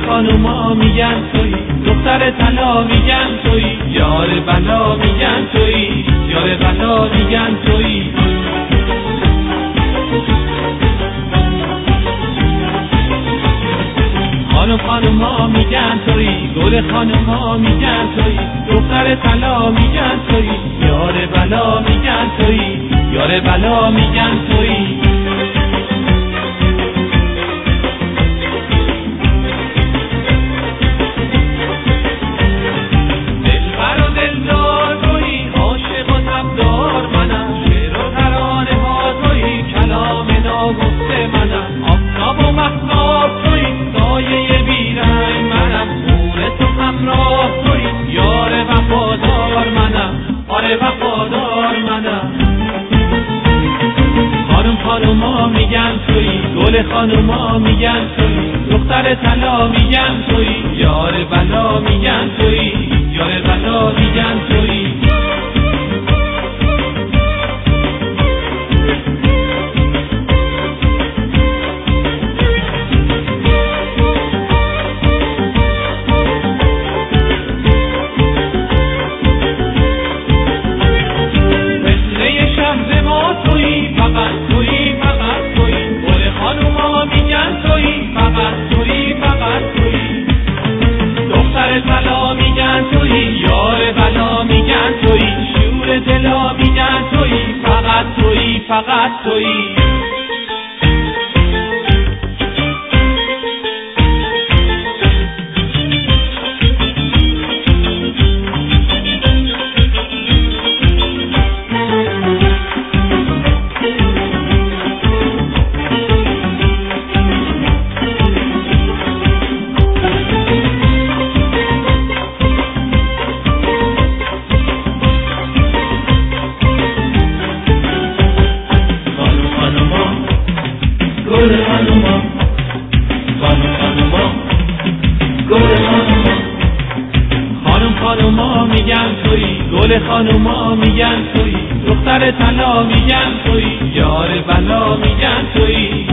خانوما میگن تویی، دختر طلا میگن تویی، یار بلا میگن تویی، یار بلا میگن تویی. خانوما میگن تویی، گل خانوما میگن تویی، دختر طلا میگن تویی، یار بلا میگن تویی، یار بلا میگن تویی. دلبر و دلدار تویی، عاشق و تبدار منم، شعر و ترانه ها تویی، کلام ناگفته منم، آفتاب و مهتاب تویی، سایه بیرنگ منم، نور تو همراه تویی، یار وفادار منم، آره وفادار منم. خانوما میگن تویی، گل خانوما میگن تویی، دختر طلا میگن تویی، یار بلا میگن تویی، یار بلا میگن تویی. طلا میگن تویی، یار بلا میگن تویی، شور دلا میگن تویی، فقط تویی، فقط تویی. خانوما میگن تویی، گل خانوما میگن تویی، دختر طلا میگن تویی، یار بلا میگن تویی.